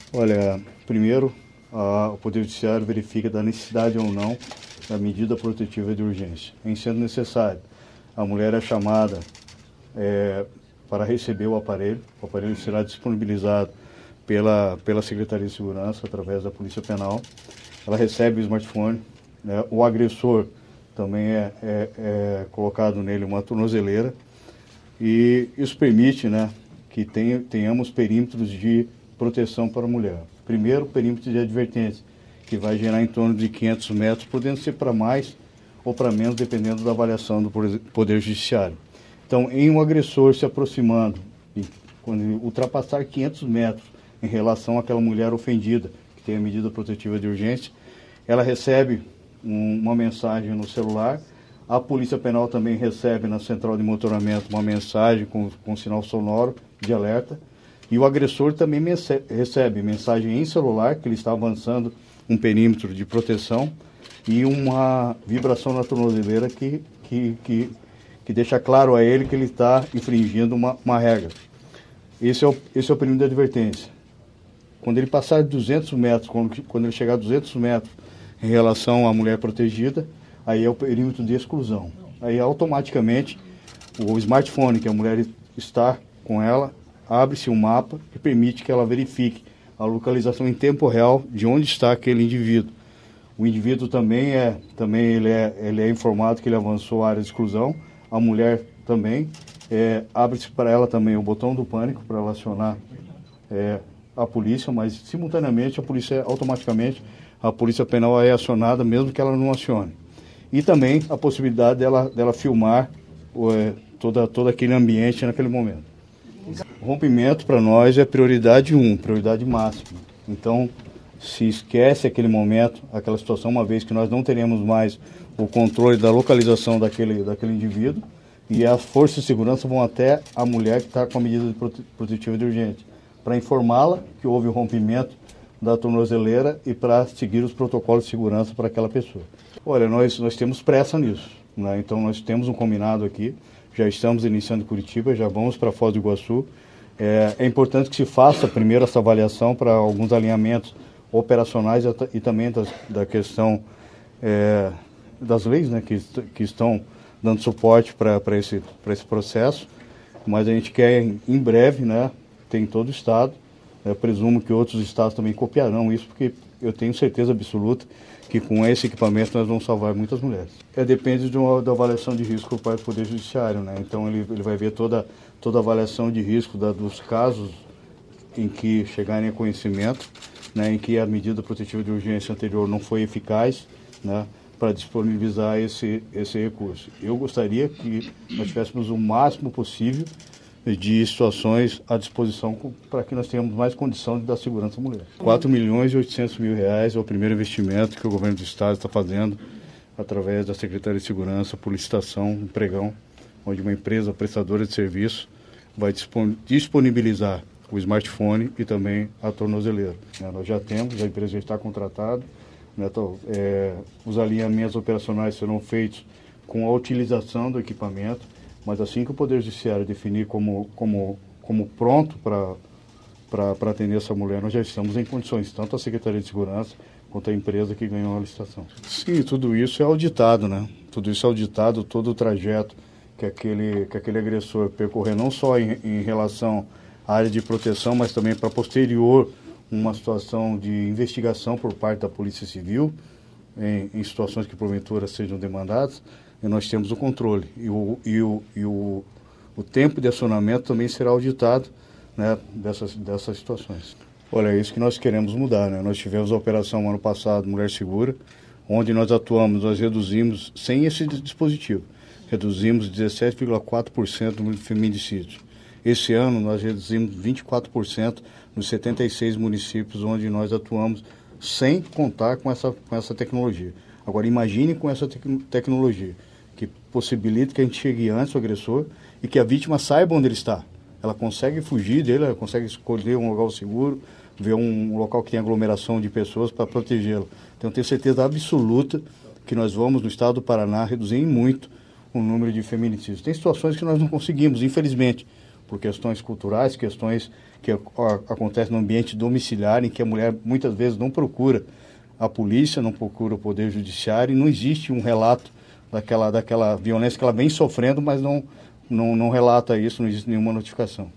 Olha, primeiro, o Poder Judiciário verifica da necessidade ou não da medida protetiva de urgência. Em sendo necessário, a mulher é chamada para receber o aparelho será disponibilizado pela Secretaria de Segurança, através da Polícia Penal. Ela recebe o smartphone, né? O agressor também é colocado nele uma tornozeleira, e isso permite, né, que tenhamos perímetros de proteção para a mulher. Primeiro, perímetro de advertência, que vai gerar em torno de 500 metros, podendo ser para mais ou para menos, dependendo da avaliação do Poder Judiciário. Então, em um agressor se aproximando, quando ultrapassar 500 metros em relação àquela mulher ofendida, que tem a medida protetiva de urgência, ela recebe uma mensagem no celular. A Polícia Penal também recebe na central de monitoramento uma mensagem com sinal sonoro de alerta. E o agressor também recebe mensagem em celular, que ele está avançando um perímetro de proteção, e uma vibração na tornozeleira que deixa claro a ele que ele está infringindo uma regra. Esse é o perímetro de advertência. Quando ele passar de 200 metros, quando ele chegar a 200 metros em relação à mulher protegida, aí é o perímetro de exclusão. Aí automaticamente o smartphone que a mulher está com ela, abre-se um mapa que permite que ela verifique a localização em tempo real de onde está aquele indivíduo. O indivíduo também ele é informado que ele avançou a área de exclusão. A mulher também, abre-se para ela também o botão do pânico para ela acionar a polícia, mas simultaneamente automaticamente a Polícia Penal é acionada, mesmo que ela não acione. E também a possibilidade dela filmar todo aquele ambiente naquele momento. O rompimento para nós é prioridade máxima. Então, se esquece aquele momento, aquela situação, uma vez que nós não teremos mais o controle da localização daquele indivíduo, e as forças de segurança vão até a mulher que está com a medida protetiva de urgência, para informá-la que houve o rompimento da tornozeleira e para seguir os protocolos de segurança para aquela pessoa. Olha, nós temos pressa nisso, né? Então nós temos um combinado aqui, já estamos iniciando em Curitiba, já vamos para Foz do Iguaçu. É importante que se faça primeiro essa avaliação para alguns alinhamentos operacionais e também da questão das leis, né, que estão dando suporte para esse processo, mas a gente quer em breve, né, ter em todo o estado. Eu presumo que outros estados também copiarão isso, porque eu tenho certeza absoluta que com esse equipamento nós vamos salvar muitas mulheres. Depende da avaliação de risco por parte do Poder Judiciário, né? Então ele vai ver toda a avaliação de risco dos casos em que chegarem a conhecimento, né, em que a medida protetiva de urgência anterior não foi eficaz, né, para disponibilizar esse recurso. Eu gostaria que nós tivéssemos o máximo possível de situações à disposição para que nós tenhamos mais condição de dar segurança à mulher. 4.800.000 reais é o primeiro investimento que o governo do estado está fazendo através da Secretaria de Segurança, por licitação, um pregão, onde uma empresa prestadora de serviço vai disponibilizar o smartphone e também a tornozeleira. Nós já temos, a empresa já está contratada, né, os alinhamentos operacionais serão feitos com a utilização do equipamento, mas assim que o Poder Judiciário definir como pronto para atender essa mulher, nós já estamos em condições, tanto a Secretaria de Segurança quanto a empresa que ganhou a licitação. Sim, tudo isso é auditado, né? Tudo isso é auditado, todo o trajeto que aquele agressor percorrer, não só em relação à área de proteção, mas também para posterior uma situação de investigação por parte da Polícia Civil, em situações que porventura sejam demandadas, e nós temos o controle. E o tempo de acionamento também será auditado, né, dessas situações. Olha, é isso que nós queremos mudar, né? Nós tivemos a operação ano passado, Mulher Segura, onde nós atuamos, nós reduzimos, sem esse dispositivo, reduzimos 17,4% do número de feminicídios. Esse ano nós reduzimos 24% nos 76 municípios onde nós atuamos, sem contar com essa tecnologia. Agora imagine com essa tecnologia, que possibilita que a gente chegue antes ao agressor e que a vítima saiba onde ele está. Ela consegue fugir dele, ela consegue escolher um local seguro, ver um local que tem aglomeração de pessoas para protegê-lo. Então eu tenho certeza absoluta que nós vamos, no estado do Paraná, reduzir em muito o número de feminicídios. Tem situações que nós não conseguimos, infelizmente, por questões culturais, questões que acontece no ambiente domiciliar, em que a mulher muitas vezes não procura a polícia, não procura o Poder Judiciário, e não existe um relato daquela violência que ela vem sofrendo, mas não relata isso, não existe nenhuma notificação.